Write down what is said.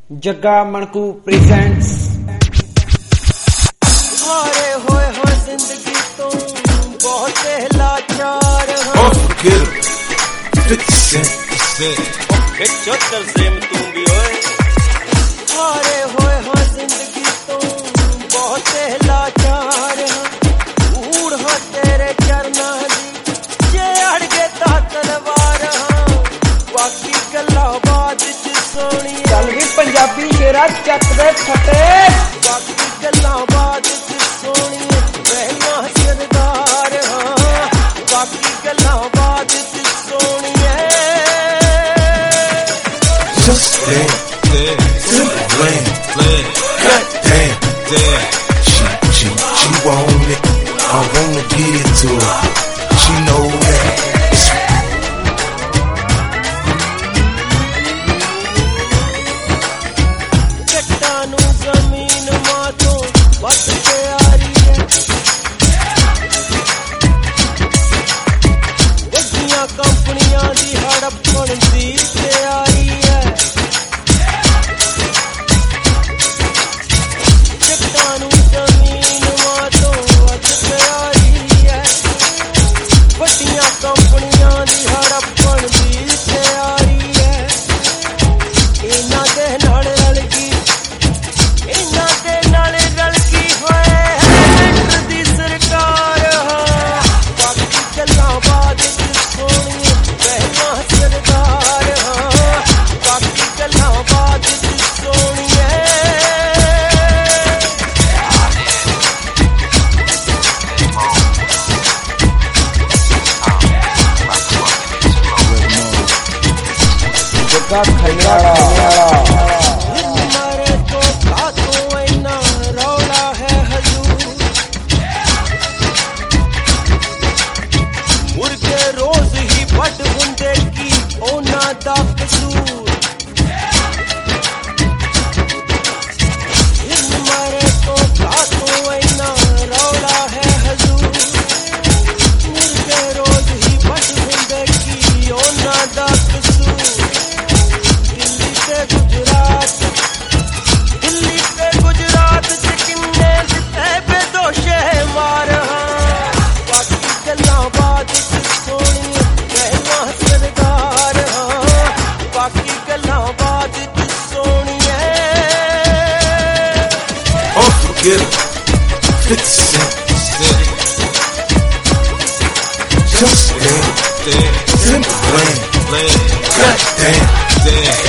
जग्गा मणकू presents. हारे होए हाँ जिंदगी तो बहुत लाचार हाँ। तू भी होए। हारे होए हाँ जिंदगी तो बहुत लाचार हाँ। ऊड़ हाँ तेरे चरना दी जे अड़ गए ता तलवार हाँ। बाकी गल्ला बात च सोनी चल भी पंजाबी शेरा चक दे फटे। बाकी गल्ला बात च सोनी रहना सरदार हाँ। बाकी गल्ला बात च सोनी है। Just there, simple plan, goddamn, she want it, I wanna give it to her, she know that. चट्टानू जमीन मातो बस प्यारी है। वड्डियां कंपनियां दी हड़पण दी तैयारी है। चट्टानू जमीन मातो बस प्यारी है। वड्डियां कंपनियां दी हड़पण दी तैयारी है। इन्हां दे नाल रल गई इन्हां दे नाल रल गई होए सेंटर दी सरकार हाँ। बाकी गल्लां बात च सोनी रहना सरदार हाँ। बाकी गल्लां बात च सोनी है। जग्गा खलियाड़ा मारे तो खातों इन्ना रौला है हजूर। मुर्गे रोज ही बट हुंदे की ओना दा कसूर। मारे तो खातों इन्ना रौला है हजूर। मुर्गे रोज ही बट हुंदे की ओना दा कसूर। दिल्ली से गुजरात च किन्ने दिते बेदोशे मार हाँ। बाकी गल्लां बात च सोनी रहना सरदार हाँ। बाकी गल्लां बात च सोनी है। Unforgettable, 50 Cent, just there, simple plan, goddamn.